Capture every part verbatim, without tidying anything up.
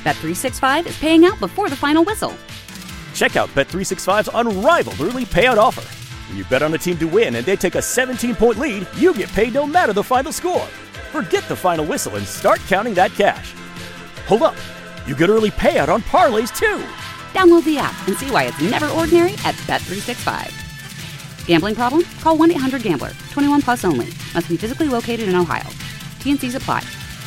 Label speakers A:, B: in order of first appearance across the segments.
A: Bet three sixty-five is paying out before the final whistle.
B: Check out Bet three sixty-five's unrivaled early payout offer. When you bet on a team to win and they take a seventeen-point lead, you get paid no matter the final score. Forget the final whistle and start counting that cash. Hold up. You get early payout on parlays, too.
A: Download the app and see why it's never ordinary at Bet three sixty-five. Gambling problem? Call one eight hundred gambler. twenty-one plus only. Must be physically located in Ohio. T N Cs apply.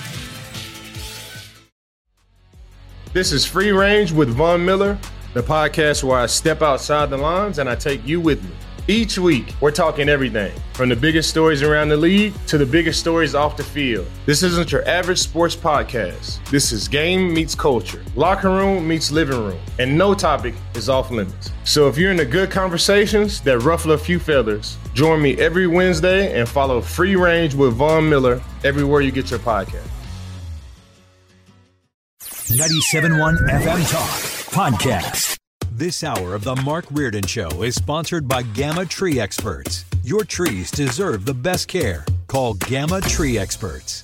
C: This is Free Range with Von Miller, the podcast where I step outside the lines and I take you with me. Each week, we're talking everything from the biggest stories around the league to the biggest stories off the field. This isn't your average sports podcast. This is game meets culture, locker room meets living room, and no topic is off limits. So if you're into good conversations that ruffle a few feathers, join me every Wednesday and follow Free Range with Von Miller everywhere you get your podcast.
D: ninety-seven point one F M Talk Podcast. This hour of the Mark Reardon Show is sponsored by Gamma Tree Experts. Your trees deserve the best care. Call Gamma Tree Experts.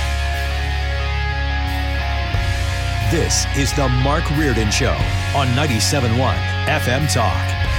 D: This is the Mark Reardon Show on ninety-seven point one F M Talk.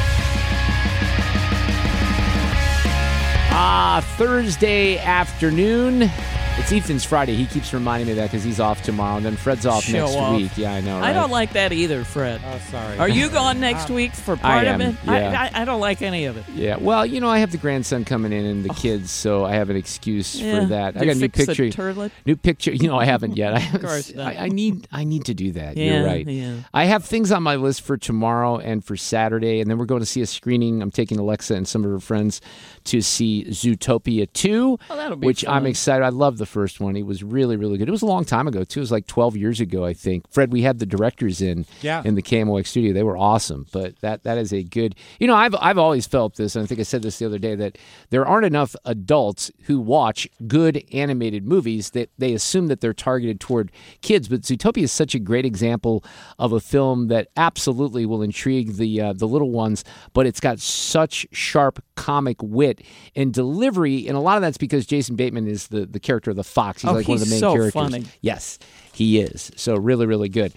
E: Ah, Thursday afternoon. It's Ethan's Friday. He keeps reminding me of that because he's off tomorrow, and then Fred's off
F: Show
E: next
F: off.
E: week. Yeah, I know, right?
F: I don't like that either, Fred.
G: Oh, sorry.
F: Are you gone next week for part
E: I am,
F: of it?
E: yeah.
F: I, I, I don't like any of it.
E: Yeah, well, you know, I have the grandson coming in and the kids, so I have an excuse
F: Yeah.
E: for that.
F: Did
E: I got a
F: you
E: new
F: fix the
E: picture.
F: turlet?
E: New picture. You know, I haven't yet. I,
F: Of course not.
E: I, I need. I need to do that.
F: Yeah,
E: You're right.
F: yeah.
E: I have things on my list for tomorrow and for Saturday, and then we're going to see a screening. I'm taking Alexa and some of her friends to see Zootopia two,
F: Oh, that'll be
E: which I'm
F: fun.
E: excited. I love the first one. It was really, really good. It was a long time ago too. It was like twelve years ago, I think. Fred, we had the directors in
G: Yeah.
E: in the K M O X studio. They were awesome. But that that is a good. You know, I've I've always felt this, and I think I said this the other day, that there aren't enough adults who watch good animated movies that they assume that they're targeted toward kids. But Zootopia is such a great example of a film that absolutely will intrigue the uh, the little ones. But it's got such sharp comic wit and delivery, and a lot of that's because Jason Bateman is the, the character of the fox. He's
F: Oh,
E: like one of the
F: he's
E: main
F: so
E: characters.
F: funny.
E: Yes, he is. So really, really good.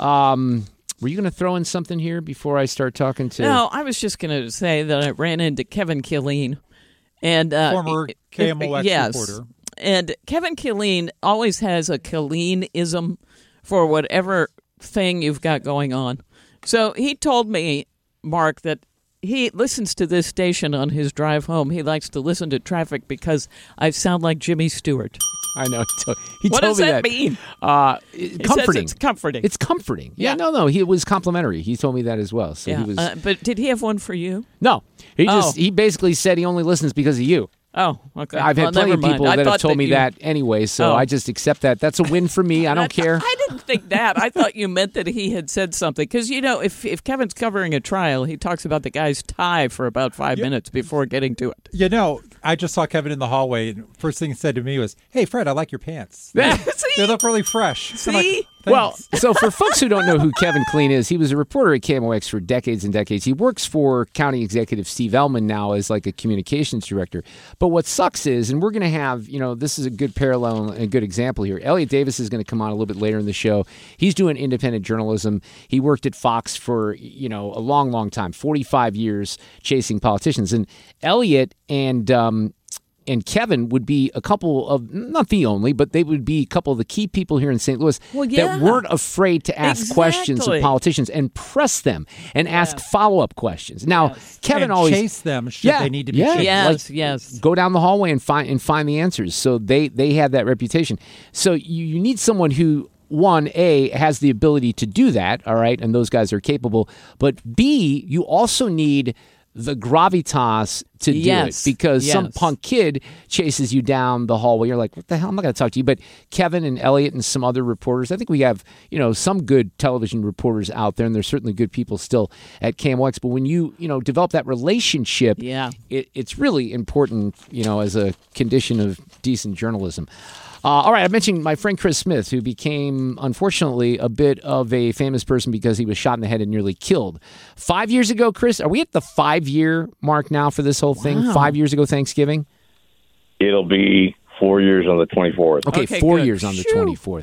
E: Um, were you going to throw in something here before I start talking to?
F: No, I was just going to say that I ran into Kevin Killeen. and uh,
G: Former K M O X
F: yes.
G: reporter.
F: And Kevin Killeen always has a Killeen-ism for whatever thing you've got going on. So he told me, Mark, that he listens to this station on his drive home. He likes to listen to traffic because I sound like Jimmy Stewart.
E: I know. He told, he
F: What
E: told
F: does
E: me
F: that
E: that
F: mean?
E: Uh,
F: He
E: comforting.
F: says it's comforting.
E: It's comforting. Yeah,
F: Yeah.
E: no, no. He was complimentary. He told me that as well. So
F: yeah.
E: he was.
F: uh, but did he have one for you?
E: no, he just
F: Oh.
E: he basically said he only listens because of you.
F: Oh, okay.
E: I've
F: Well,
E: had plenty
F: never
E: of
F: mind.
E: people
F: I
E: that have
F: thought
E: told me
F: you-
E: that anyway, so
F: Oh.
E: I just accept that. That's a win for me. I don't care.
F: I didn't think that. I thought you meant that he had said something. Because, you know, if if Kevin's covering a trial, he talks about the guy's tie for about five
G: Yeah.
F: minutes before getting to it.
G: You know, I just saw Kevin in the hallway, and first thing he said to me was, "Hey, Fred, I like your pants.
E: Yeah.
G: They look really fresh." I'm like,
F: See?
E: Well,
G: "Thanks."
E: so for folks who don't know who Kevin Killeen is, he was a reporter at K M O X for decades and decades. He works for County Executive Steve Ellman now as like a communications director. But what sucks is, and we're going to have, you know, this is a good parallel and a good example here. Elliot Davis is going to come on a little bit later in the show. He's doing independent journalism. He worked at Fox for, you know, a long, long time, forty-five years chasing politicians. And Elliot and um, and Kevin would be a couple of, not the only, but they would be a couple of the key people here in Saint Louis
F: Well, yeah.
E: that weren't afraid to ask questions of
F: Exactly.
E: politicians and press them and ask follow-up questions. Now,
F: Yes.
E: Kevin
G: and
E: always
G: chase them should
E: Yeah,
G: they need to be
E: yeah.
G: chased.
F: Yes, yes.
E: go down the hallway and find and find the answers. So they they have that reputation. So you, you need someone who, one, A, has the ability to do that, all right, and those guys are capable. But B, you also need the gravitas to do
F: Yes,
E: it, because some
F: yes.
E: punk kid chases you down the hallway. You're like, what the hell? I'm not going to talk to you. But Kevin and Elliot and some other reporters, I think we have, you know, some good television reporters out there, and there's certainly good people still at K M O X. But when you, you know, develop that relationship,
F: Yeah.
E: it, it's really important, you know, as a condition of decent journalism. Uh, all right, I mentioned my friend Chris Smith, who became, unfortunately, a bit of a famous person because he was shot in the head and nearly killed. Five years ago, Chris, are we at the five-year mark now for this whole thing?
F: Wow.
E: Five years ago Thanksgiving?
H: It'll be four years on the twenty-fourth.
E: Okay,
F: Okay,
E: four
F: good.
E: years on the
F: Phew.
E: twenty-fourth.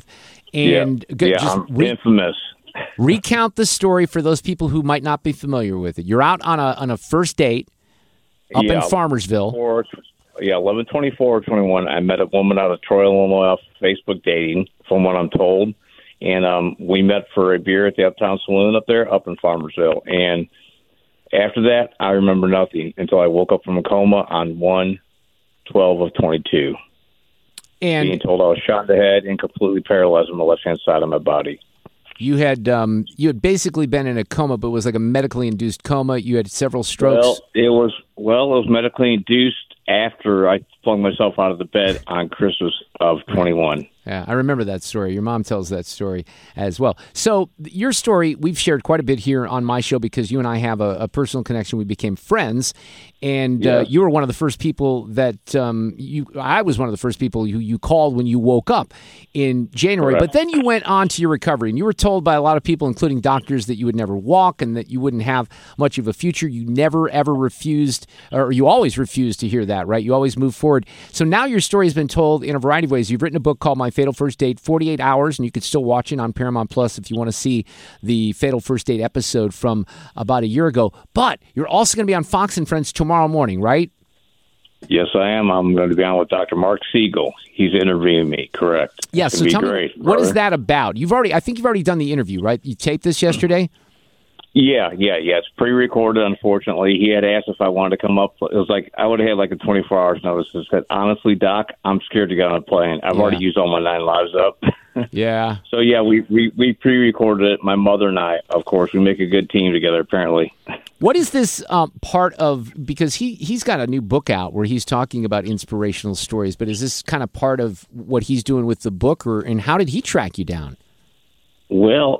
E: And
H: yeah,
E: good,
H: yeah
E: just
H: I'm
E: re-
H: infamous.
E: recount the story for those people who might not be familiar with it. You're out on a on a first date up
H: yeah,
E: in Farmersville.
H: Four, yeah, eleven twenty-four twenty-one. I met a woman out of Troy, Illinois, off Facebook dating, from what I'm told. And um, we met for a beer at the Uptown Saloon up there, up in Farmersville. And after that, I remember nothing until I woke up from a coma on one twelve of twenty-two.
E: And
H: being told I was shot in the head and completely paralyzed on the left-hand side of my body.
E: You had um, you had basically been in a coma, but it was like a medically induced coma. You had several strokes.
H: Well, it was well, it was medically induced after I flung myself out of the bed on Christmas of twenty-one.
E: Yeah, I remember that story. Your mom tells that story as well. So your story, we've shared quite a bit here on my show because you and I have a, a personal connection. We became friends, and
H: Yes.
E: uh, you were one of the first people that um, you. I was one of the first people who you called when you woke up in January.
H: Correct.
E: But then you went on to your recovery, and you were told by a lot of people, including doctors, that you would never walk and that you wouldn't have much of a future. You never ever refused, or you always refused to hear that, right? You always moved forward. So now your story has been told in a variety of ways. You've written a book called My Fatal First Date, forty-eight hours, and you can still watch it on Paramount Plus if you want to see the Fatal First Date episode from about a year ago. But you're also going to be on Fox and Friends tomorrow morning, right?
H: Yes, I am. I'm going to be on with Doctor Mark Siegel. He's interviewing me, correct?
E: Yeah,
H: It's
E: so
H: gonna
E: tell
H: be
E: me,
H: great,
E: what is
H: brother.
E: that about? You've already, I think you've already done the interview, right? You taped this yesterday?
H: Yeah, yeah, yeah. It's pre-recorded, unfortunately. He had asked if I wanted to come up. It was like, I would have had like a twenty-four hours notice and said, honestly, Doc, I'm scared to get on a plane. I've
E: Yeah.
H: already used all my nine lives up.
E: Yeah.
H: So, yeah, we, we, we pre-recorded it. My mother and I, of course, we make a good team together, apparently.
E: What is this um, part of, because he, he's got a new book out where he's talking about inspirational stories, but is this kind of part of what he's doing with the book, or and how did he track you down?
H: Well,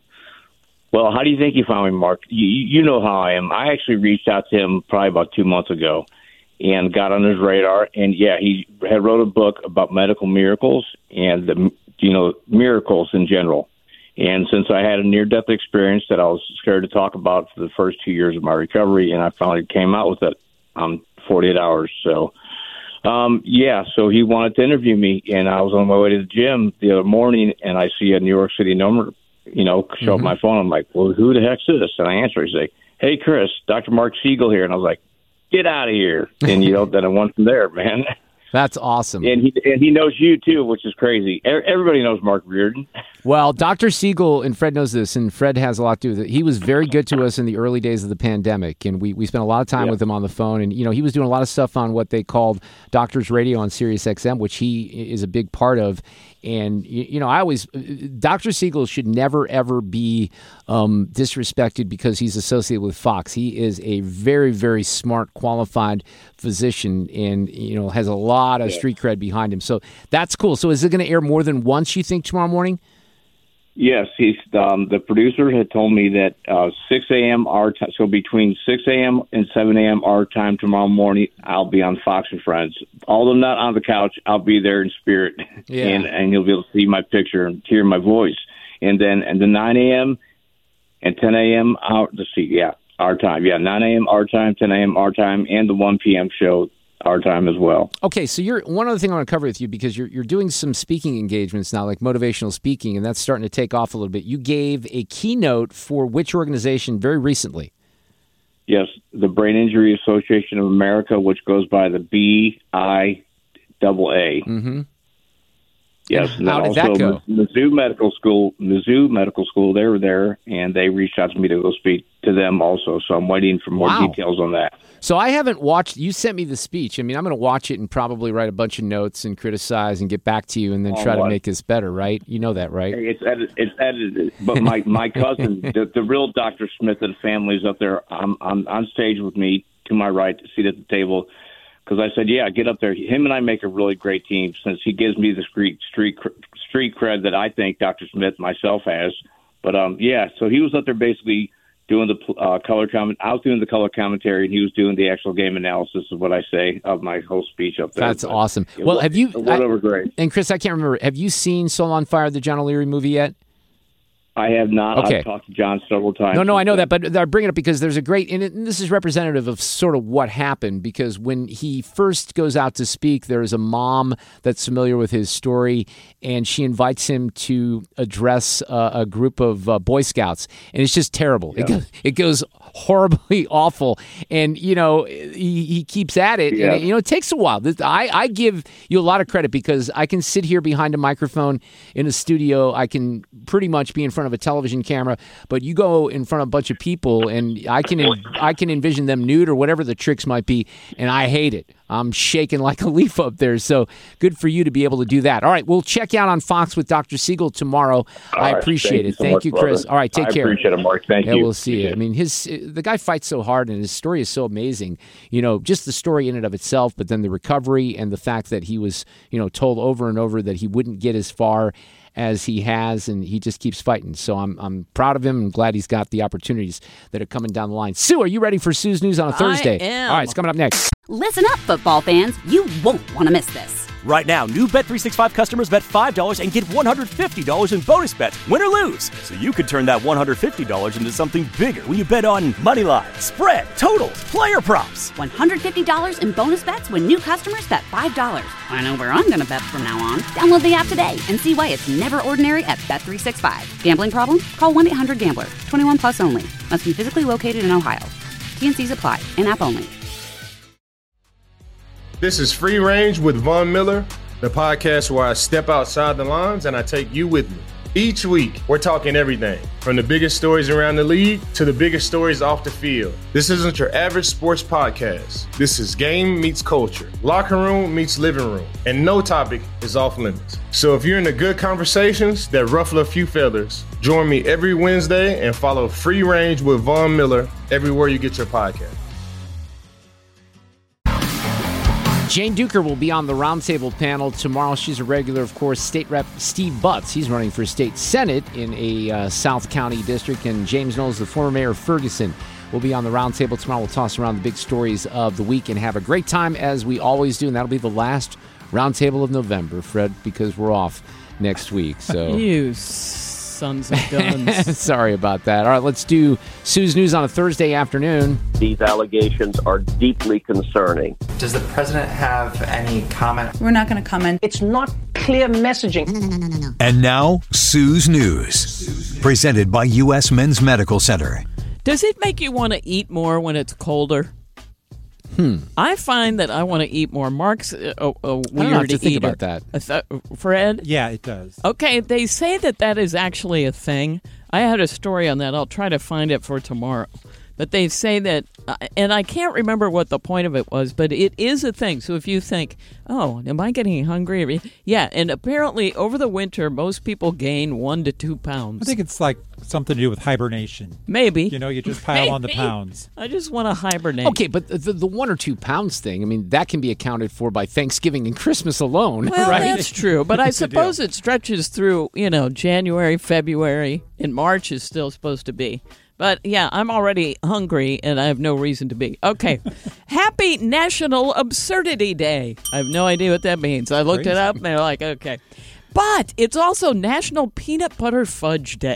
H: well, how do you think you found me, Mark? You, you know how I am. I actually reached out to him probably about two months ago and got on his radar. And, yeah, he had wrote a book about medical miracles and, the, you know, miracles in general. And since I had a near-death experience that I was scared to talk about for the first two years of my recovery, and I finally came out with it on forty-eight hours. So, um, yeah, so he wanted to interview me, and I was on my way to the gym the other morning, and I see a New York City number, you know, show up
E: Mm-hmm.
H: my phone. I'm like, well, who the heck's this? And I answer. He's like, hey, Chris, Doctor Mark Siegel here. And I was like, get out of here. And, you know, then I went from there, man.
E: That's awesome.
H: And he and he knows you, too, which is crazy. E- Everybody knows Mark Reardon.
E: Well, Doctor Siegel, and Fred knows this, and Fred has a lot to do with it. He was very good to us in the early days of the pandemic, and we, we spent a lot of time
H: Yeah.
E: with him on the phone. And, you know, he was doing a lot of stuff on what they called Doctors Radio on Sirius X M, which he is a big part of. And, you, you know, I always, Doctor Siegel should never, ever be um, disrespected because he's associated with Fox. He is a very, very smart, qualified physician and, you know, has a lot of street cred behind him. So that's cool. So is it going to air more than once, you think, tomorrow morning?
H: Yes, he's um, the producer had told me that uh, six a.m. our time, so between six a.m. and seven a.m. our time tomorrow morning, I'll be on Fox and Friends. Although not on the couch, I'll be there in spirit,
E: Yeah.
H: and and you'll be able to see my picture and hear my voice. And then and the nine a.m. and ten a.m. our let's see, yeah, our time, yeah, nine a.m. our time, ten a.m. our time, and the one p.m. show our time as well.
E: Okay, so you're one other thing I want to cover with you because you're you're doing some speaking engagements now, like motivational speaking, and that's starting to take off a little bit. You gave a keynote for which organization very recently?
H: Yes, the Brain Injury Association of America, which goes by the B I double A.
E: Mm-hmm.
H: Yes,
E: And how
H: then
E: did that
H: also
E: go?
H: Mizzou Medical School, Mizzou Medical School, they were there, and they reached out to me to go speak to them also. So I'm waiting for more
E: Wow.
H: details on that.
E: So I haven't watched. You sent me the speech. I mean, I'm going to watch it and probably write a bunch of notes and criticize and get back to you and then
H: On
E: try to
H: what?
E: make this better. Right? You know that, right?
H: Hey, It's edited, it's edited, but my my cousin, the, the real Doctor Smith and family is up there on, on on stage with me to my right, seated at the table. Because I said, yeah, get up there. Him and I make a really great team since he gives me the street street street cred that I think Doctor Smith myself has. But um, yeah, so he was up there basically doing the uh, color comment. I was doing the color commentary, and he was doing the actual game analysis of what I say of my whole speech up there.
E: That's
H: But
E: awesome.
H: it
E: Well,
H: went-
E: have you?
H: It went
E: I-
H: over great.
E: and Chris, I can't remember. Have you seen Soul on Fire, the John O'Leary movie yet?
H: I have not.
E: Okay.
H: I've talked to John several times.
E: No, no, I know that, but I bring it up because there's a great, and, it, and this is representative of sort of what happened, because when he first goes out to speak, there's a mom that's familiar with his story, and she invites him to address uh, a group of uh, Boy Scouts, and it's just terrible. Yeah. It goes, it goes horribly awful, and, you know, he, he keeps at it, yeah. and, you know, it takes a while. I, I give you a lot of credit because I can sit here behind a microphone in a studio. I can pretty much be in front of a television camera, but you go in front of a bunch of people, and I can I can envision them nude or whatever the tricks might be, and I hate it. I'm shaking like a leaf up there. So good for you to be able to do that. All right, we'll check you out on Fox with Doctor Siegel tomorrow.
H: All
E: I
H: right,
E: appreciate
H: thank
E: it.
H: You so
E: thank
H: much,
E: you, Chris.
H: brother.
E: All right, take
H: I
E: care.
H: I appreciate it, Mark. Thank
E: yeah,
H: you.
E: We'll see you. I mean, his the guy fights so hard, and his story is so amazing. You know, just the story in and of itself, but then the recovery and the fact that he was, you know, told over and over that he wouldn't get as far as he has, and he just keeps fighting. So I'm I'm proud of him and glad he's got the opportunities that are coming down the line. Sue, are you ready for Sue's News on a Thursday?
F: I am.
E: All right, it's coming up next.
A: Listen up, football fans. You won't want to miss this.
B: Right now, new Bet three sixty-five customers bet five dollars and get one hundred fifty dollars in bonus bets, win or lose. So you could turn that one hundred fifty dollars into something bigger when you bet on money line, spread, totals, player props.
A: one hundred fifty dollars in bonus bets when new customers bet five dollars. I know where I'm going to bet from now on. Download the app today and see why it's never ordinary at Bet three sixty-five. Gambling problem? Call one eight hundred gambler. twenty-one plus only. Must be physically located in Ohio. T N Cs apply. In-app only.
C: This is Free Range with Von Miller, the podcast where I step outside the lines and I take you with me. Each week, we're talking everything from the biggest stories around the league to the biggest stories off the field. This isn't your average sports podcast. This is game meets culture, locker room meets living room, and no topic is off limits. So if you're into good conversations that ruffle a few feathers, join me every Wednesday and follow Free Range with Von Miller everywhere you get your podcast.
E: Jane Duker will be on the roundtable panel tomorrow. She's a regular, of course. State Rep Steve Butts, he's running for state senate in a uh, South County district. And James Knowles, the former mayor of Ferguson, will be on the roundtable tomorrow. We'll toss around the big stories of the week and have a great time, as we always do. And that'll be the last roundtable of November, Fred, because we're off next week. So
F: you sons of guns.
E: Sorry about that. All right, let's do Sue's News on a Thursday afternoon.
I: These allegations are deeply concerning.
J: Does the president have any comment?
K: We're not going to comment.
L: It's not clear messaging.
K: No, no, no, no, no, no.
D: And now, Sue's News, presented by U S Men's Medical Center.
F: Does it make you want to eat more when it's colder?
E: Hmm.
F: I find that I want to eat more. Mark's a, a weird
E: I don't have to think
F: eater.
E: about that.
F: I th- Fred?
G: Yeah, it does.
F: Okay, they say that that is actually a thing. I had a story on that. I'll try to find it for tomorrow. But they say that, uh, and I can't remember what the point of it was, but it is a thing. So if you think, oh, am I getting hungry? Yeah, and apparently over the winter, most people gain one to two pounds.
G: I think it's like something to do with hibernation.
F: Maybe.
G: You know, you just pile
F: Maybe.
G: on the pounds.
F: I just want to hibernate.
E: Okay, but the, the one or two pounds thing, I mean, that can be accounted for by Thanksgiving and Christmas alone,
F: well,
E: right?
F: That's true, but I suppose it stretches through, you know, January, February, and March is still supposed to be. But, yeah, I'm already hungry, and I have no reason to be. Okay. Happy National Absurdity Day. I have no idea what that means. I looked
G: Crazy.
F: it up, and they're like, okay. But it's also National Peanut Butter Fudge Day.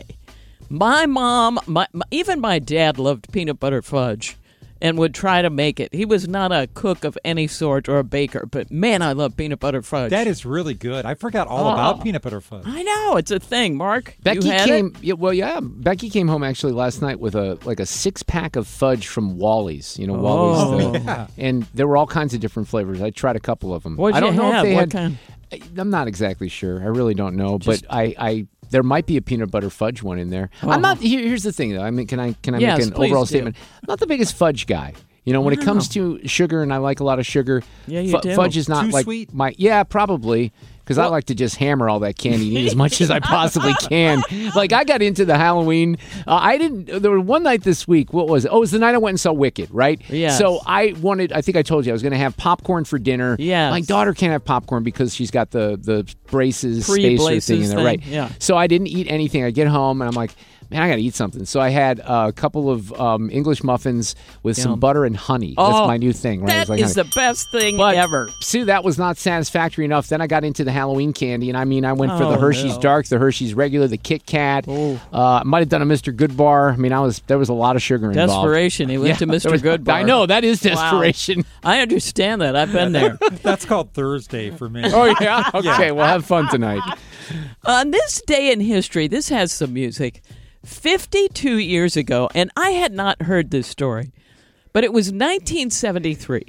F: My mom, my, my even my dad loved peanut butter fudge and would try to make it. He was not a cook of any sort or a baker, but, man, I love peanut butter fudge.
G: That is really good. I forgot all
F: Oh.
G: about peanut butter fudge.
F: I know. It's a thing, Mark.
E: Becky
F: you had
E: came.
F: it?
E: Yeah, well, yeah. Becky came home actually last night with a like a six pack of fudge from Wally's. You know, Wally's,
F: Oh.
E: the-
G: Yeah.
E: and there were all kinds of different flavors. I tried a couple of them.
F: What'd
E: I don't
F: you
E: know
F: have?
E: if they
F: What
E: had.
F: kind?
E: I'm not exactly sure. I really don't know,
F: Just-
E: but I, I there might be a peanut butter fudge one in there. I'm not. Here, here's the thing, though. I mean, can I can I
F: Yes,
E: make an
F: please
E: overall
F: do.
E: statement? I'm not the biggest fudge guy. You know, when it comes to sugar, and I like a lot of sugar.
F: Yeah, you
E: fu-
F: do.
E: Fudge is not
G: Too
E: like
G: sweet?
E: my. Yeah, probably. Because I
F: Well-
E: like to just hammer all that candy and eat as much as I possibly can. Like, I got into the Halloween. Uh, I didn't. There was one night this week. What was it? Oh, it was the night I went and saw Wicked, right?
F: Yes.
E: So I wanted, I think I told you, I was going to have popcorn for dinner.
F: Yes.
E: My daughter can't have popcorn because she's got the, the braces, spacer
F: Pre-braces
E: thing in there,
F: thing,
E: right?
F: yeah.
E: So I didn't eat anything. I get home and I'm like, man, I got to eat something. So I had uh, a couple of um, English muffins with some
F: Yum.
E: butter and honey.
F: Oh,
E: That's my new thing. Right?
F: That
E: It's like
F: is
E: honey.
F: the best thing
E: But,
F: ever.
E: Sue, that was not satisfactory enough. Then I got into the Halloween candy, and I mean, I went for the
F: Oh,
E: Hershey's
F: no.
E: Dark, the Hershey's Regular, the Kit Kat. Uh, I might have done a Mister Goodbar. I mean, I was there was a lot of sugar involved.
F: Desperation. He went
E: Yeah,
F: to
E: there
F: Mister
E: was-
F: Goodbar.
E: I know, that is
F: Wow.
E: desperation.
F: I understand that. I've been there.
G: That's called Thursday for me.
E: Oh, yeah? Okay, well, have fun tonight.
F: On this day in history, this has some music. fifty-two years ago, and I had not heard this story, but it was nineteen seventy-three.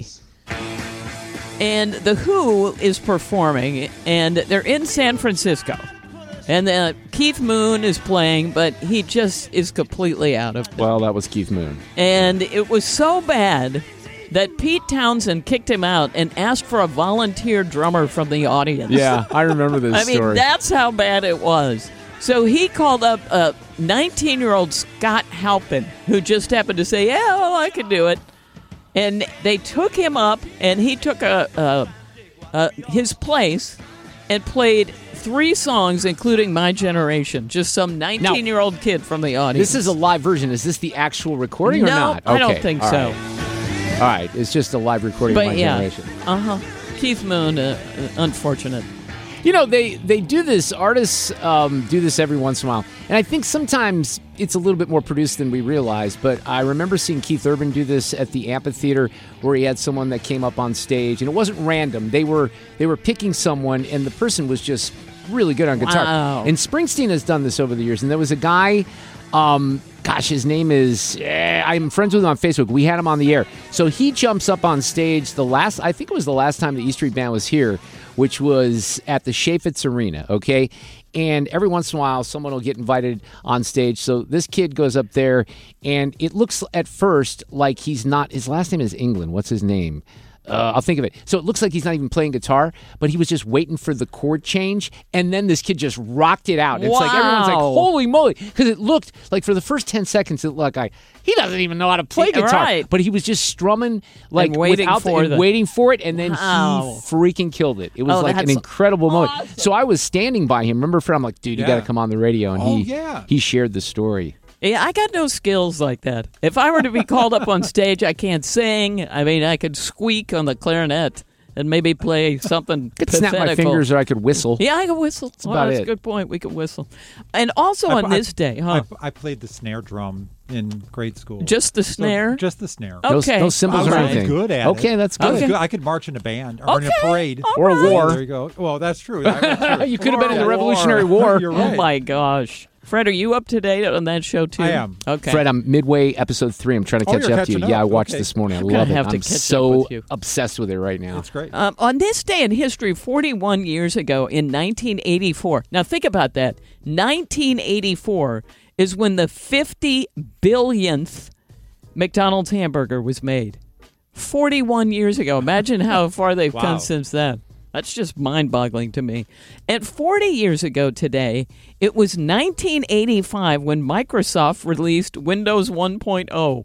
F: And The Who is performing, and they're in San Francisco. And uh, Keith Moon is playing, but he just is completely out of it.
E: Well, that was Keith Moon.
F: And it was so bad that Pete Townsend kicked him out and asked for a volunteer drummer from the audience.
E: Yeah, I remember this
F: I mean,
E: story.
F: that's how bad it was. So he called up a nineteen-year-old Scott Halpin, who just happened to say, yeah, well, I can do it. And they took him up, and he took a, a, a his place and played three songs, including My Generation. Just some nineteen-year-old kid from the audience.
E: This is a live version. Is this the actual recording or
F: No,
E: not?
F: I don't
E: Okay,
F: think
E: all
F: so.
E: right. All right, it's just a live recording
F: But
E: of My
F: yeah,
E: Generation.
F: uh-huh. Keith Moon, uh, uh, unfortunate.
E: You know, they, they do this, artists um, do this every once in a while. And I think sometimes it's a little bit more produced than we realize. But I remember seeing Keith Urban do this at the amphitheater where he had someone that came up on stage. And it wasn't random. They were they were picking someone, and the person was just really good on guitar.
F: Wow.
E: And Springsteen has done this over the years. And there was a guy... Um, gosh, his name is, eh, I'm friends with him on Facebook. We had him on the air. So he jumps up on stage the last, I think it was the last time the E Street Band was here, which was at the Chaifetz Arena, okay? And every once in a while, someone will get invited on stage. So this kid goes up there, and it looks at first like he's not, his last name is England. What's his name? Uh, I'll think of it. So it looks like he's not even playing guitar, but he was just waiting for the chord change, and then this kid just rocked it out. It's like everyone's like,
F: Wow.
E: holy moly, because it looked like for the first ten seconds, it looked like he doesn't even know how to play
F: Yeah,
E: guitar.
F: right.
E: But he was just strumming, like
F: And waiting
E: without
F: for
E: and
F: the-
E: waiting for it, and then
F: Wow.
E: he freaking killed it. It was
F: Oh,
E: like an
F: that's
E: incredible moment. So I was standing by him. Remember, Fred, I'm like, dude, you
G: Yeah.
E: got to come on the radio, and
G: Oh,
E: he
G: yeah.
E: he shared the story.
F: Yeah, I got no skills like that. If I were to be called up on stage, I can't sing. I mean, I could squeak on the clarinet and maybe play something
E: I could snap my
F: pathetical.
E: fingers, or I could whistle.
F: Yeah, I could whistle.
E: That's
F: Oh,
E: about
F: that's
E: it.
F: a good point. We could whistle. And also
G: I-
F: on
G: I-
F: this day, huh?
G: I, I played the snare drum in grade school.
F: Just the
G: So,
F: snare?
G: just the snare.
F: Oh,
E: No,
F: Okay.
E: no cymbals
G: I was
E: or
G: really
E: anything.
G: good at
E: okay,
G: it.
E: that's
G: I
E: good.
G: was
F: Okay.
G: good. I could march in a band or in a
F: Okay.
G: parade.
F: All
E: Or a
F: right.
E: war.
G: There you go. Well, that's true. That's true.
E: You could have been in the
G: War.
E: Revolutionary War.
G: You're
F: Oh,
G: right.
F: my gosh. Fred, are you up to date on that show, too?
G: I am.
F: Okay.
E: Fred, I'm midway episode three. I'm trying to
G: Oh,
E: catch
G: you're
E: up to you.
G: catching
E: Yeah, I
G: up.
E: watched
G: Okay.
E: this morning. I
F: I'm gonna
E: love it.
F: have to
E: I'm
F: catch up
E: so
F: with you.
E: obsessed with it right now.
G: That's great.
F: Um, on this day in history, forty-one years ago in nineteen eighty-four. Now think about that. nineteen eighty-four is when the fifty billionth McDonald's hamburger was made. forty-one years ago. Imagine how far they've
G: Wow.
F: come since then. That's just mind-boggling to me. And forty years ago today, it was nineteen eighty-five when Microsoft released Windows one point oh.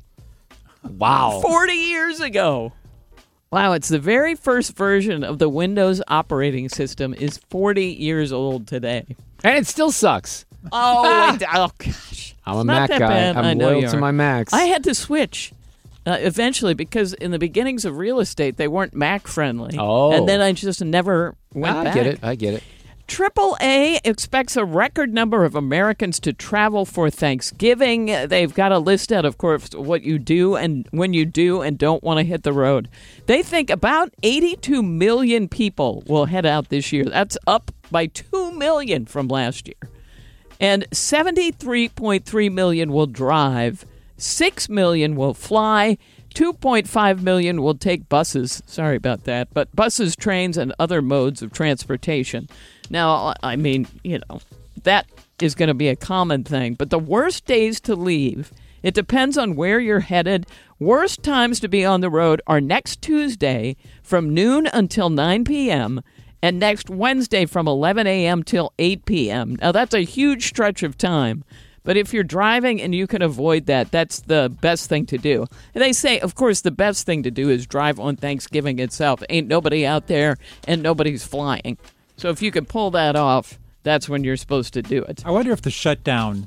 E: Wow.
F: forty years ago. Wow, it's the very first version of the Windows operating system is forty years old today.
E: And it still sucks.
F: Oh, it, oh gosh.
E: I'm a
F: It's not
E: Mac
F: that
E: guy.
F: bad.
E: I'm
F: I know
E: loyal
F: you
E: to
F: are.
E: my Macs.
F: I had to switch uh, eventually because in the beginnings of real estate, they weren't Mac friendly.
E: Oh.
F: And then I just never went
E: I
F: back.
E: get it. I get it.
F: Triple A expects a record number of Americans to travel for Thanksgiving. They've got a list out, of course, what you do and when you do and don't want to hit the road. They think about eighty-two million people will head out this year. That's up by two million from last year. And seventy-three point three million will drive, six million will fly, two point five million will take buses. Sorry about that, but buses, trains, and other modes of transportation. Now, I mean, you know, that is going to be a common thing, but the worst days to leave, it depends on where you're headed. Worst times to be on the road are next Tuesday from noon until nine p.m., and next Wednesday from eleven a.m. till eight p.m. Now, that's a huge stretch of time. But if you're driving and you can avoid that, that's the best thing to do. And they say, of course, the best thing to do is drive on Thanksgiving itself. Ain't nobody out there and nobody's flying. So if you can pull that off, that's when you're supposed to do it.
G: I wonder if the shutdown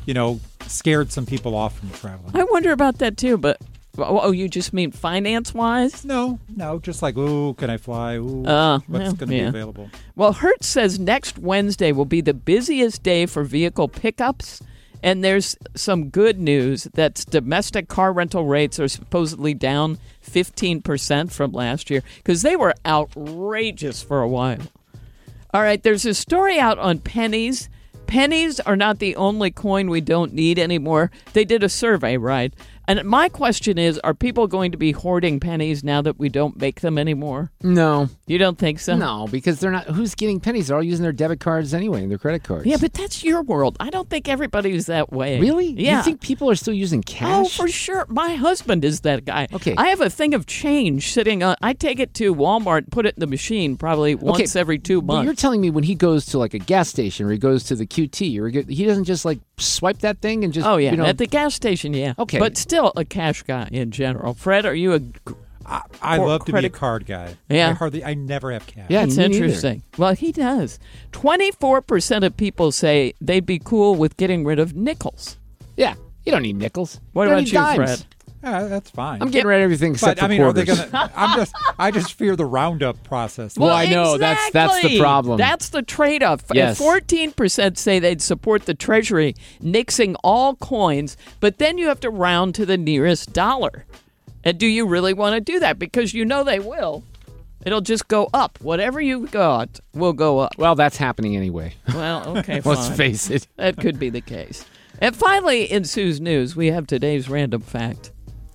G: you know, scared some people off from traveling.
F: I wonder about that too, but oh, you just mean finance-wise?
G: No, no, just like, ooh, can I fly? Ooh,
F: Uh,
G: what's
F: well,
G: going to
F: yeah.
G: be available?
F: Well, Hertz says next Wednesday will be the busiest day for vehicle pickups, and there's some good news that domestic car rental rates are supposedly down fifteen percent from last year because they were outrageous for a while. All right, there's a story out on pennies. Pennies are not the only coin we don't need anymore. They did a survey, right? And my question is, are people going to be hoarding pennies now that we don't make them anymore?
E: No.
F: You don't think so?
E: No, because they're not. Who's getting pennies? They're all using their debit cards anyway, and their credit cards.
F: Yeah, but that's your world. I don't think everybody's that way.
E: Really?
F: Yeah.
E: You think people are still using cash?
F: Oh, for sure. My husband is that guy.
E: Okay.
F: I have a thing of change sitting on. I take it to Walmart, put it in the machine probably once every two
E: But
F: months.
E: you're telling me when he goes to like a gas station or he goes to the Q T or he get- he doesn't just like swipe that thing and just.
F: Oh, yeah.
E: You know,
F: At the gas station, yeah.
E: Okay.
F: But still a cash guy in general. Fred, are you a.
G: I, I
F: Cor-
G: love to be a
F: credit-
G: card guy.
F: Yeah.
G: I hardly, I never have cash.
E: Yeah,
F: That's
E: me neither.
F: interesting. Well, he does. twenty-four percent of people say they'd be cool with getting rid of nickels.
E: Yeah, you don't need nickels.
F: What
E: You don't
F: about
E: need
F: you,
E: dimes.
F: Fred?
G: Yeah, that's fine.
E: I'm getting rid of everything except
G: but I
E: for
G: mean, are they
E: quarters.
G: gonna? I'm just, I just fear the roundup process.
E: Well, I know, that's- that's the
F: exactly.
E: problem.
F: That's the trade-off.
E: Yes.
F: fourteen percent say they'd support the Treasury nixing all coins, but then you have to round to the nearest dollar. And do you really want to do that? Because you know they will. It'll just go up. Whatever you got will go up.
E: Well, that's happening anyway.
F: Well, okay, fine.
E: Let's face it.
F: That could be the case. And finally, in Sue's News, we have today's random fact.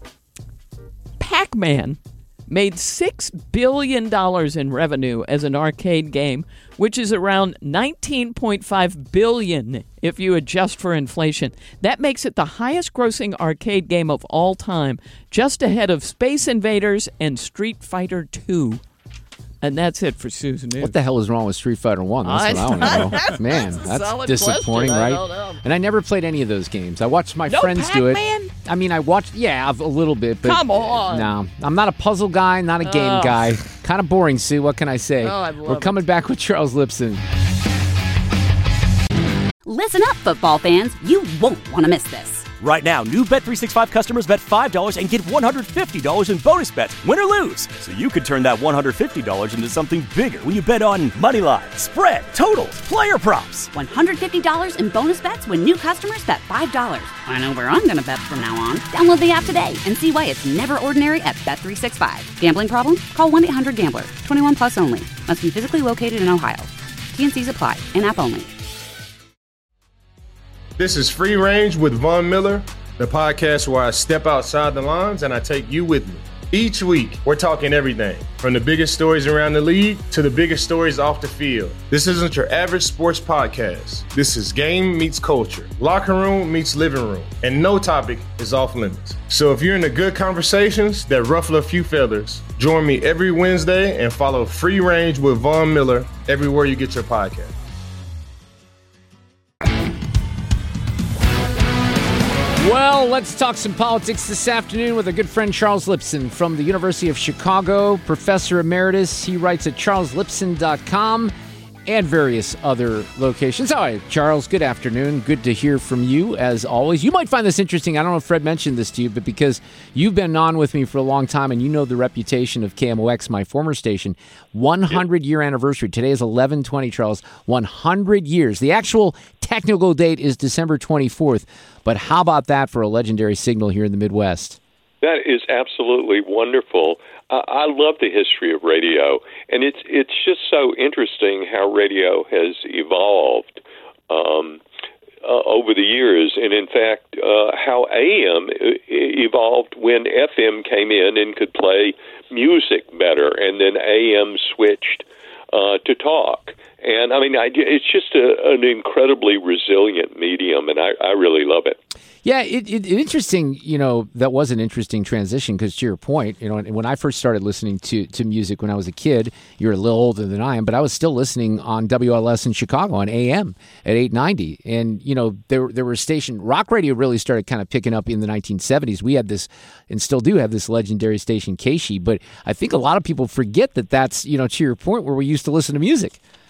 F: Pac-Man made six billion dollars in revenue as an arcade game, which is around nineteen point five billion dollars if you adjust for inflation. That makes it the highest-grossing arcade game of all time, just ahead of Space Invaders and Street Fighter two. And that's it for Sue's News.
E: What the hell is wrong with Street Fighter One? That's what I want to know.
F: That's
E: Man,
F: a
E: that's
F: solid
E: disappointing,
F: question. I
E: right?
F: don't know.
E: And I never played any of those games. I watched my
F: No
E: friends do it.
F: Pac-Man?
E: I mean, I watched, yeah, a little bit. But
F: Come on.
E: No, I'm not a puzzle guy, not a game
F: Oh.
E: guy. Kind of boring, Sue. What can I say?
F: Oh, I love
E: We're coming
F: it.
E: back with Charles Lipson.
A: Listen up, football fans. You won't want to miss this.
B: Right now, new Bet three sixty-five customers bet five dollars and get one hundred fifty dollars in bonus bets, win or lose. So you could turn that one hundred fifty dollars into something bigger when you bet on money line, spread, totals, player props.
A: one hundred fifty dollars in bonus bets when new customers bet five dollars. I know where I'm going to bet from now on. Download the app today and see why it's never ordinary at Bet three sixty-five. Gambling problem? Call one eight hundred gambler. twenty-one plus only. Must be physically located in Ohio. T N Cs apply. In-app only.
C: This is Free Range with Von Miller, the podcast where I step outside the lines and I take you with me. Each week, we're talking everything from the biggest stories around the league to the biggest stories off the field. This isn't your average sports podcast. This is game meets culture, locker room meets living room, and no topic is off limits. So if you're into good conversations that ruffle a few feathers, join me every Wednesday and follow Free Range with Von Miller everywhere you get your podcast.
E: Well, let's talk some politics this afternoon with our good friend Charles Lipson from the University of Chicago, professor emeritus. He writes at charles lipson dot com and various other locations. All right, Charles, good afternoon. Good to hear from you, as always. You might find this interesting. I don't know if Fred mentioned this to you, but because you've been on with me for a long time and you know the reputation of K M O X, my former station, one hundred year anniversary. Today is eleven twenty, Charles. one hundred years. The actual technical date is December twenty-fourth, but how about that for a legendary signal here in the Midwest?
K: That is absolutely wonderful. Uh, I love the history of radio, and it's it's just so interesting how radio has evolved um, uh, over the years, and in fact, uh, how A M evolved when F M came in and could play music better, and then A M switched uh, to talk. And I mean, I, it's just a, an incredibly resilient medium, and I, I really love it.
E: Yeah, it, it, interesting, you know, that was an interesting transition because to your point, you know, when I first started listening to, to music when I was a kid, you're a little older than I am, but I was still listening on W L S in Chicago on A M at eight ninety. And, you know, there there were station, rock radio really started kind of picking up in the nineteen seventies. We had this, and still do have this legendary station, K S H E, but I think a lot of people forget that that's, you know, to your point, where we used to listen to music.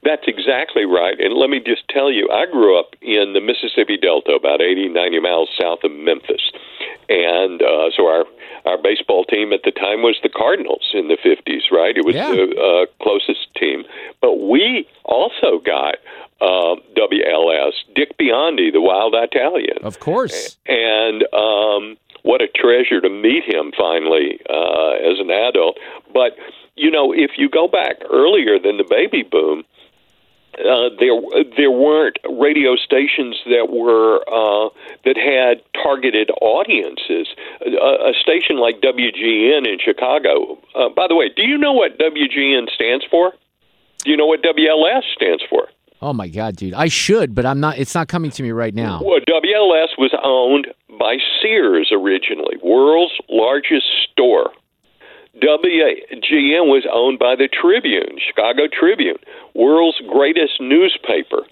K: That's exactly right. And let me just tell you, I grew up in the Mississippi Delta, about eighty, ninety miles south of Memphis. And uh, so our, our baseball team at the time was the Cardinals in the fifties, right? It was
E: Yeah.
K: the uh, closest team. But we also got uh, W L S, Dick Biondi, the Wild Italian.
E: Of course.
K: And um, what a treasure to meet him finally uh, as an adult. But, you know, if you go back earlier than the baby boom, uh, there there weren't radio stations that were uh, that had targeted audiences. A, a station like W G N in Chicago. Uh, by the way, do you know what W G N stands for? Do you know what W L S stands for?
E: Oh my God, dude! I should, but I'm not. It's not coming to me right now.
K: Well, W L S was owned by Sears originally, world's largest store. W G N was owned by the Tribune, Chicago Tribune, world's greatest newspaper.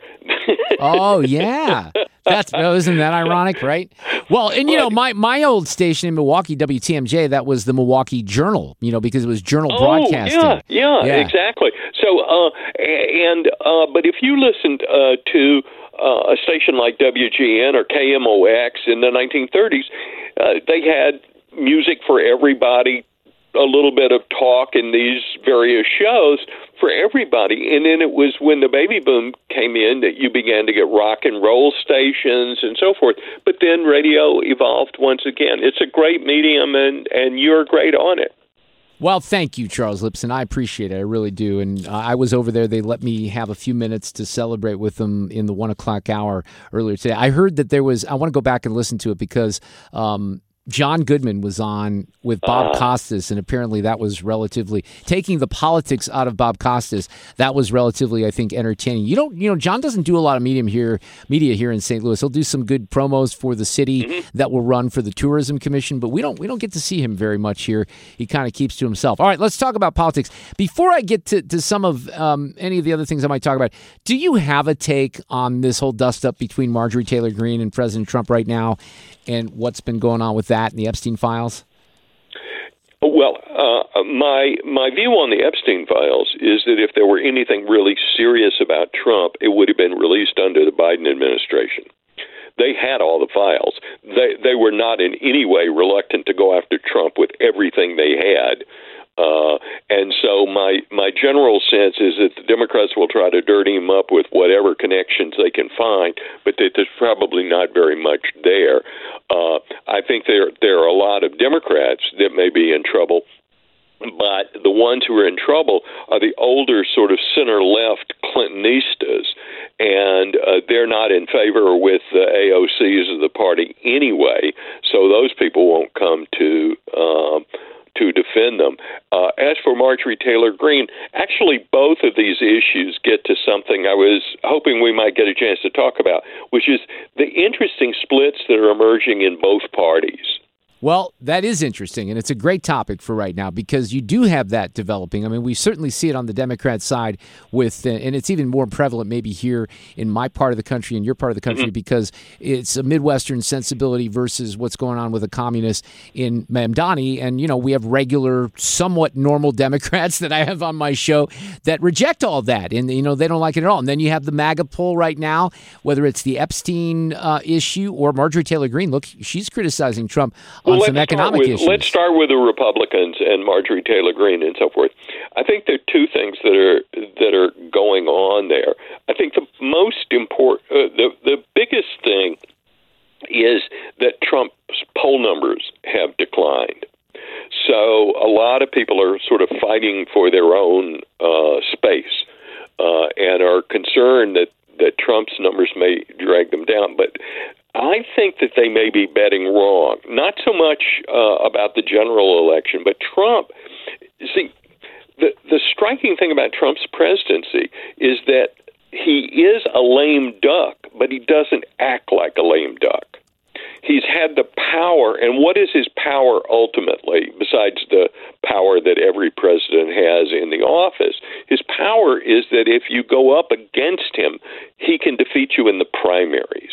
E: Oh yeah, that's oh, isn't that ironic, right? Well, and you know, my my old station in Milwaukee, W T M J, that was the Milwaukee Journal, you know, because it was Journal
K: oh,
E: Broadcasting.
K: Yeah, yeah, yeah, exactly. So, uh, and uh, but if you listened uh, to uh, a station like W G N or K M O X in the nineteen thirties, uh, they had music for everybody, a little bit of talk in these various shows for everybody. And then it was when the baby boom came in that you began to get rock and roll stations and so forth. But then radio evolved once again. It's a great medium, and, and you're great on it.
E: Well, thank you, Charles Lipson. I appreciate it. I really do. And uh, I was over there. They let me have a few minutes to celebrate with them in the one o'clock hour earlier today. I heard that there was, I want to go back and listen to it because um, John Goodman was on with Bob uh, Costas, and apparently that was relatively taking the politics out of Bob Costas. That was relatively, I think, entertaining. You don't, you know, John doesn't do a lot of medium here, media here in Saint Louis. He'll do some good promos for the city mm-hmm. that will run for the Tourism Commission, but we don't, we don't get to see him very much here. He kind of keeps to himself. All right, let's talk about politics. Before I get to, to some of um, any of the other things I might talk about, do you have a take on this whole dust-up between Marjorie Taylor Greene and President Trump right now, and what's been going on with that and the Epstein files?
K: Well, uh, my my view on the Epstein files is that if there were anything really serious about Trump, it would have been released under the Biden administration. They had all the files. They they were not in any way reluctant to go after Trump with everything they had. Uh, and so my my general sense is that the Democrats will try to dirty him up with whatever connections they can find, but that there's probably not very much there. Uh, I think there there are a lot of Democrats that may be in trouble, but the ones who are in trouble are the older sort of center-left Clintonistas, and uh, they're not in favor with the A O Cs of the party anyway, so those people won't come to um, to defend them. Uh, as for Marjorie Taylor Greene, actually both of these issues get to something I was hoping we might get a chance to talk about, which is the interesting splits that are emerging in both parties.
E: Well, that is interesting, and it's a great topic for right now because you do have that developing. I mean, we certainly see it on the Democrat side with, uh, and it's even more prevalent maybe here in my part of the country and your part of the country mm-hmm. because it's a Midwestern sensibility versus what's going on with a communist in Mamdani. And, you know, we have regular, somewhat normal Democrats that I have on my show that reject all that, and, you know, they don't like it at all. And then you have the MAGA poll right now, whether it's the Epstein uh, issue or Marjorie Taylor Greene. Look, she's criticizing Trump on
K: well,
E: some economic
K: with,
E: issues.
K: Let's start with the Republicans and Marjorie Taylor Greene and so forth. I think there are two things that are that are going on there. I think the most important, uh, the the biggest thing is that Trump's poll numbers have declined. So a lot of people are sort of fighting for their own uh, space uh, and are concerned that, that Trump's numbers may drag them down. But I think that they may be betting wrong. Not so much uh, about the general election, but Trump. See, the the striking thing about Trump's presidency is that he is a lame duck, but he doesn't act like a lame duck. He's had the power, and what is his power ultimately, besides the power that every president has in the office? His power is that if you go up against him, he can defeat you in the primaries.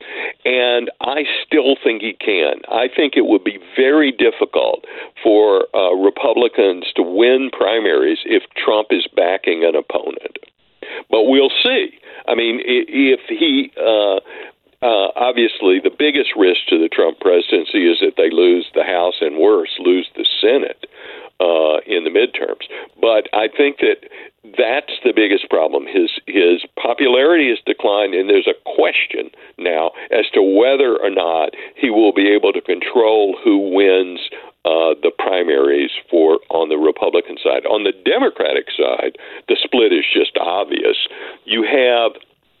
K: And I still think he can. I think it would be very difficult for uh, Republicans to win primaries if Trump is backing an opponent. But we'll see. I mean, if he uh, uh, obviously the biggest risk to the Trump presidency is that they lose the House and worse, lose the Senate uh, in the midterms. But I think that that's the biggest problem. His his popularity has declined, and there's a question now as to whether or not he will be able to control who wins uh, the primaries for on the Republican side. On the Democratic side, the split is just obvious. You have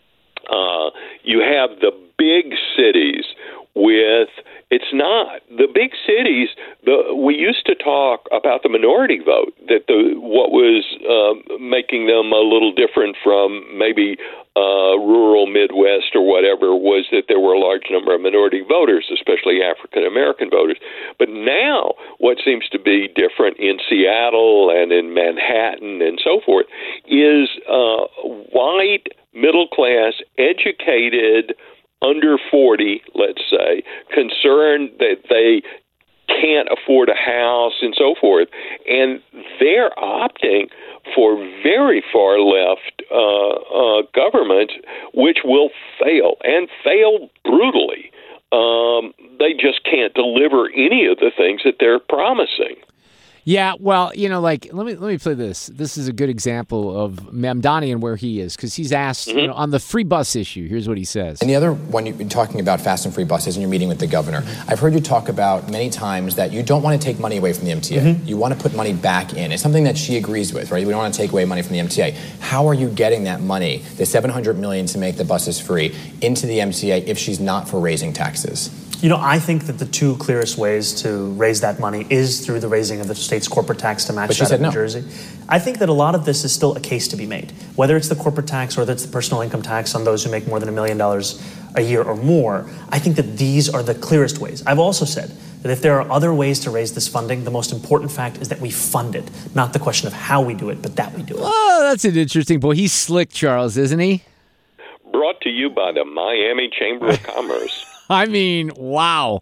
K: uh, you have the big cities with. It's not the big cities. The we used to talk about the minority vote, that the what was uh, making them a little different from maybe uh, rural Midwest or whatever was that there were a large number of minority voters, especially African American voters. But now, what seems to be different in Seattle and in Manhattan and so forth is uh, white, middle class, educated, under forty, let's say, concerned that they can't afford a house and so forth, and they're opting for very far left uh, uh, government, which will fail and fail brutally. Um, they just can't deliver any of the things that they're promising.
E: Yeah, well, you know, like let me let me play this. This is a good example of Mamdani and where he is, because he's asked mm-hmm. you know, on the free bus issue. Here's what he says.
M: And the other, when you've been talking about fast and free buses and you're meeting with the governor, mm-hmm. I've heard you talk about many times that you don't want to take money away from the M T A. Mm-hmm. You want to put money back in. It's something that she agrees with, right? We don't want to take away money from the M T A. How are you getting that money, the seven hundred million dollars to make the buses free, into the M T A if she's not for raising taxes?
N: You know, I think that the two clearest ways to raise that money is through the raising of the state's corporate tax to match
M: but she
N: that
M: said
N: of New
M: no.
N: Jersey. I think that a lot of this is still a case to be made, whether it's the corporate tax or whether it's the personal income tax on those who make more than a million dollars a year or more. I think that these are the clearest ways. I've also said that if there are other ways to raise this funding, the most important fact is that we fund it, not the question of how we do it, but that we do it.
E: Oh, that's an interesting boy. He's slick, Charles, isn't he?
K: Brought to you by the Miami Chamber of Commerce.
E: I mean, wow.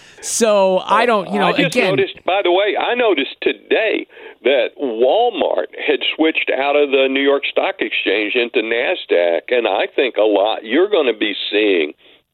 E: So I don't, you know,
K: I just
E: again.
K: noticed, by the way, I noticed today that Walmart had switched out of the New York Stock Exchange into NASDAQ, and I think a lot, you're going to be seeing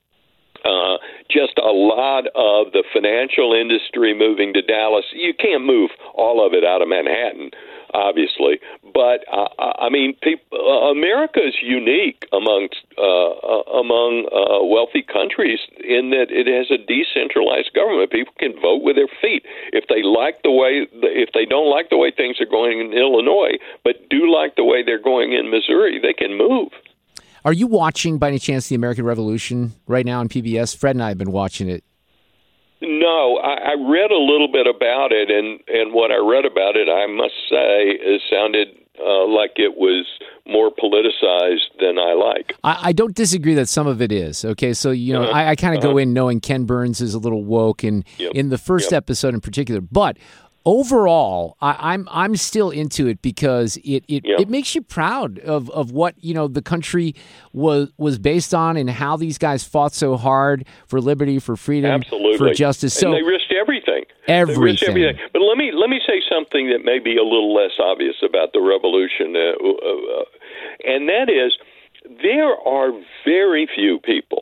K: uh, just a lot of the financial industry moving to Dallas. You can't move all of it out of Manhattan, obviously, but uh, I mean, people, uh, America is unique amongst uh, among uh, wealthy countries in that it has a decentralized government. People can vote with their feet if they like the way, if they don't like the way things are going in Illinois, but do like the way they're going in Missouri, they can move.
E: Are you watching, by any chance, the American Revolution right now on P B S? Fred and I have been watching it.
K: No, I, I read a little bit about it, and, and what I read about it, I must say, it sounded uh, like it was more politicized than I like.
E: I, I don't disagree that some of it is. Okay, so, you know, uh-huh. I, I kind of uh-huh. go in knowing Ken Burns is a little woke, and yep. in the first yep. episode in particular, but overall, I, I'm I'm still into it because it it,
K: yeah.
E: it makes you proud of, of what, you know, the country was was based on and how these guys fought so hard for liberty, for freedom,
K: Absolutely.
E: for justice. So
K: and they risked everything.
E: Everything.
K: They risked everything. But let me let me say something that may be a little less obvious about the revolution, uh, uh, and that is there are very few people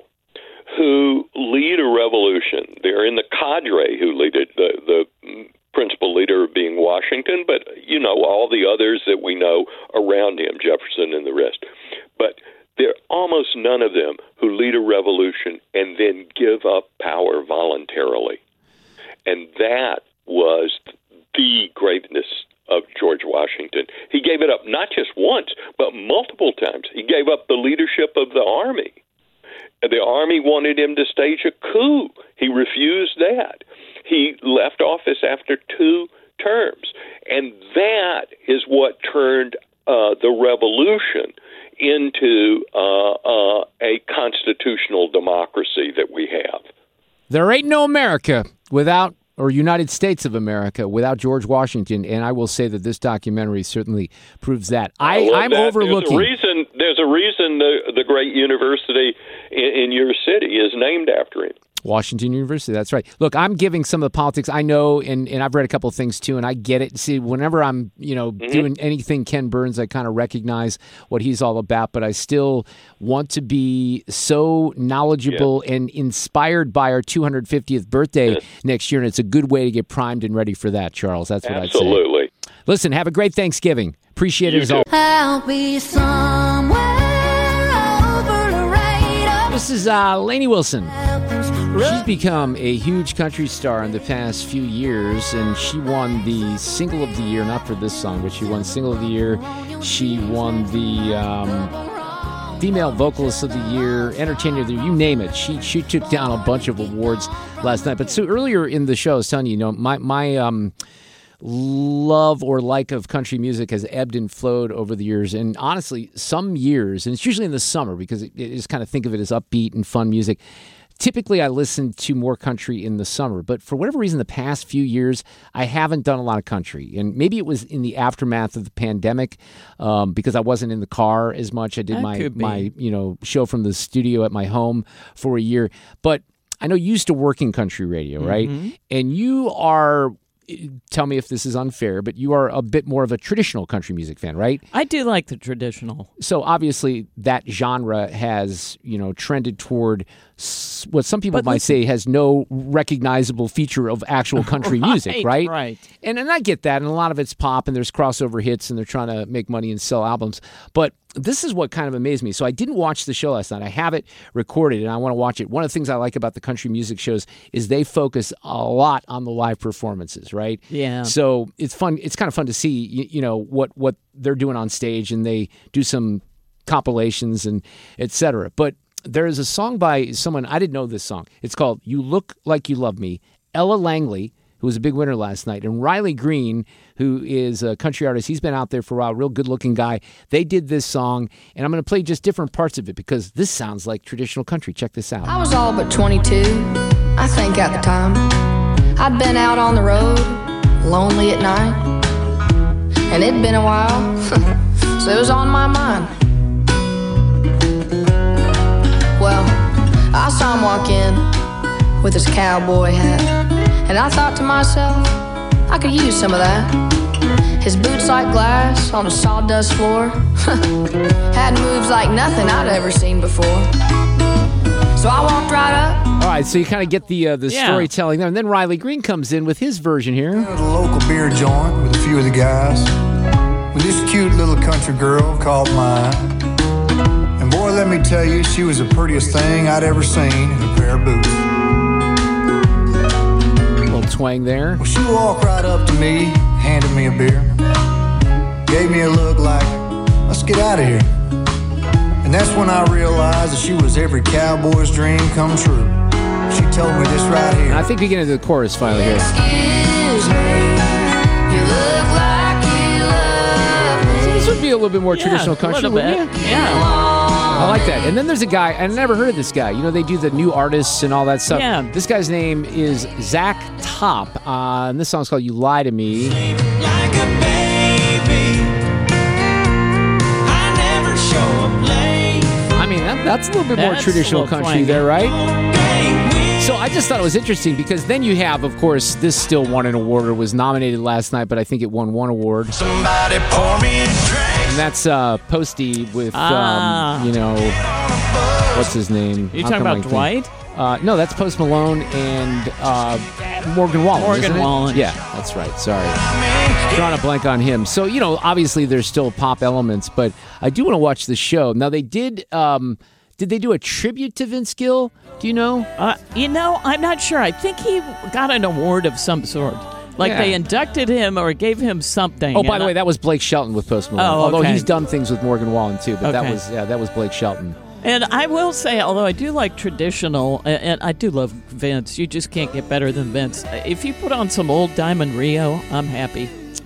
K: who lead a revolution. They're in the cadre who lead it. The the principal leader being Washington, but, you know, all the others that we know around him, Jefferson and the rest. But there are almost none of them who lead a revolution and then give up power voluntarily. And that was the greatness of George Washington. He gave it up not just once, but multiple times. He gave up the leadership of the army. The army wanted him to stage a coup. He refused that. He left office after two terms. And that is what turned uh, the revolution into uh, uh, a constitutional democracy that we have.
E: There ain't no America without, or United States of America, without George Washington. And I will say that this documentary certainly proves that. I,
K: I
E: I'm
K: that.
E: overlooking.
K: There's a reason, there's a reason the, the great university in, in your city is named after him.
E: Washington University, that's right. Look, I'm giving some of the politics I know, and, and I've read a couple of things too, and I get it. See, whenever I'm, you know, mm-hmm. doing anything Ken Burns, I kind of recognize what he's all about, but I still want to be so knowledgeable yeah. and inspired by our two hundred fiftieth birthday yeah. next year, and it's a good way to get primed and ready for that, Charles. That's what
K: Absolutely.
E: I'd say. Listen, have a great Thanksgiving. Appreciate
K: you
E: it as
K: too.
E: always.
O: I'll be somewhere over Laredo.
E: This is uh, Lainey Wilson. She's become a huge country star in the past few years, and she won the Single of the Year, not for this song, but she won Single of the Year. She won the um, Female Vocalist of the Year, Entertainer of the Year, you name it. She she took down a bunch of awards last night. But so earlier in the show, I was telling you, you know, my, my um, love or like of country music has ebbed and flowed over the years. And honestly, some years, and it's usually in the summer because it, it just kind of think of it as upbeat and fun music. Typically, I listen to more country in the summer, but for whatever reason, the past few years, I haven't done a lot of country. And maybe it was in the aftermath of the pandemic um, because I wasn't in the car as much. I did
F: That
E: my,
F: could be.
E: my you know show from the studio at my home for a year. But I know you used to work in country radio, right?
F: Mm-hmm.
E: And you are... Tell me if this is unfair, but you are a bit more of a traditional country music fan, right?
F: I do like the traditional.
E: So obviously that genre has, you know, trended toward s- what some people
F: But
E: might
F: listen-
E: say has no recognizable feature of actual country
F: Right,
E: music, right?
F: right.
E: And and I get that, and a lot of it's pop, and there's crossover hits, and they're trying to make money and sell albums. But this is what kind of amazed me. So I didn't watch the show last night. I have it recorded, and I want to watch it. One of the things I like about the country music shows is they focus a lot on the live performances, right?
F: Yeah.
E: So it's fun. It's kind of fun to see, you, you know, what what they're doing on stage, and they do some compilations and et cetera. But there is a song by someone, I didn't know this song. It's called "You Look Like You Love Me." Ella Langley, who was a big winner last night, and Riley Green, who is a country artist. He's been out there for a while, real good-looking guy. They did this song, and I'm going to play just different parts of it because this sounds like traditional country. Check this out.
P: I was all but twenty-two, I think at the time. I'd been out on the road, lonely at night, and it'd been a while, so it was on my mind. Well, I saw him walk in with his cowboy hat, and I thought to myself, I could use some of that. His boots like glass on a sawdust floor had moves like nothing I'd ever seen before. So I walked right up.
E: All right, so you kind of get the uh, the
P: Yeah.
E: storytelling there, and then Riley Green comes in with his version here.
Q: At a local beer joint with a few of the guys, with this cute little country girl called mine. And boy, let me tell you, she was the prettiest thing I'd ever seen in a pair of boots.
E: A little twang there.
Q: Well, she walked right up to me, handed me a beer, gave me a look like, let's get out of here. And that's when I realized that she was every cowboy's dream come true. She told me this right here.
E: And I think we get into the chorus finally here.
P: Excuse me, you look like you love me.
E: This would be a little bit more
F: Yeah,
E: traditional
F: a
E: country,
F: little
E: wouldn't
F: bit.
E: you?
F: Yeah.
E: I like that. And then there's a guy, I never heard of this guy. You know, they do the new artists and all that stuff.
F: Yeah.
E: This guy's name is Zach Top. Uh, and this song's called You Lie to Me. I mean, that, that's a little bit more
F: That's
E: traditional
F: a little
E: country
F: twangy.
E: there, right? So I just thought it was interesting because then you have, of course, this still won an award or was nominated last night, but I think it won one award.
R: Somebody pour me a drink.
E: And that's uh, Posty with,
F: Ah.
E: um, you know, what's his name?
F: You
E: How
F: talking
E: come I
F: about
E: think-
F: Dwight?
E: Uh, no, that's Post Malone and uh, Morgan Wallen.
F: Morgan
E: isn't it?
F: Wallen.
E: Yeah, that's right. Sorry. Drawing a blank on him. So, you know, obviously there's still pop elements, but I do want to watch the show. Now, they did, um, did they do a tribute to Vince Gill? Do you know?
F: Uh, you know, I'm not sure. I think he got an award of some sort. Like
E: Yeah.
F: they inducted him or gave him something.
E: Oh, by
F: and
E: the
F: I-
E: way, that was Blake Shelton with Post Malone.
F: Oh,
E: Although
F: okay.
E: he's done things with Morgan Wallen too, but that
F: Okay.
E: was yeah, that was Blake Shelton.
F: And I will say, although I do like traditional, a- and I do love Vince, you just can't get better than Vince. If you put on some old Diamond Rio, I'm happy.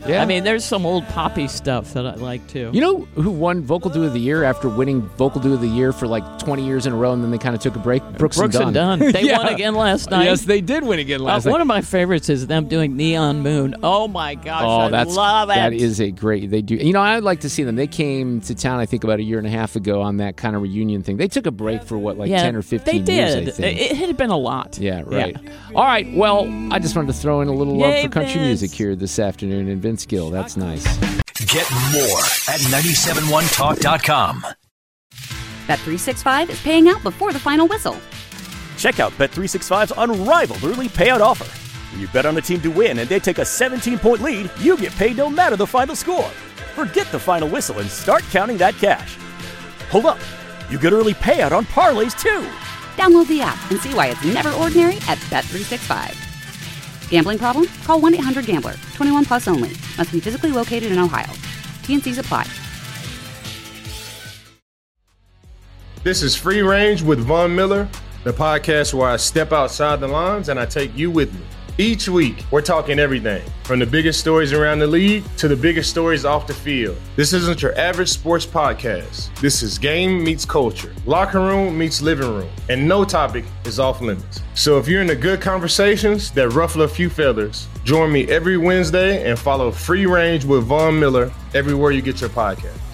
E: Yeah.
F: I mean, there's some old poppy stuff that I like too.
E: You know who won Vocal Dude of the Year after winning Vocal Dude of the Year for like twenty years in a row, and then they kind of took a break? Brooks,
F: Brooks
E: and Dunn.
F: and Dunn. They
E: Yeah.
F: won again last night.
E: Yes, they did win again last
F: uh,
E: night.
F: One of my favorites is them doing Neon Moon. Oh my gosh,
E: Oh,
F: I
E: that's
F: love it.
E: that is a great. They do. You know, I'd like to see them. They came to town, I think, about a year and a half ago on that kind of reunion thing. They took a break for what, like
F: yeah,
E: ten or fifteen
F: they
E: years.
F: did.
E: I think.
F: It, it had been a lot.
E: Yeah, right. All right. Well, I just wanted to throw in a little love
F: Yay,
E: for country
F: Vince.
E: music here this afternoon, and Vince Gill. That's nice.
D: Get more at nine seven one talk dot com.
A: Bet three sixty-five is paying out before the final whistle.
B: Check out Bet three sixty-five's unrivaled early payout offer. When you bet on a team to win and they take a seventeen-point lead, you get paid no matter the final score. Forget the final whistle and start counting that cash. Hold up. You get early payout on parlays, too.
A: Download the app and see why it's never ordinary at Bet three sixty-five. Gambling problem? Call one eight hundred gambler. twenty-one plus only. Must be physically located in Ohio. T N Cs apply.
C: This is Free Range with Von Miller, the podcast where I step outside the lines and I take you with me. Each week, we're talking everything from the biggest stories around the league to the biggest stories off the field. This isn't your average sports podcast. This is game meets culture, locker room meets living room, and no topic is off limits. So if you're into good conversations that ruffle a few feathers, join me every Wednesday and follow Free Range with Von Miller everywhere you get your podcast.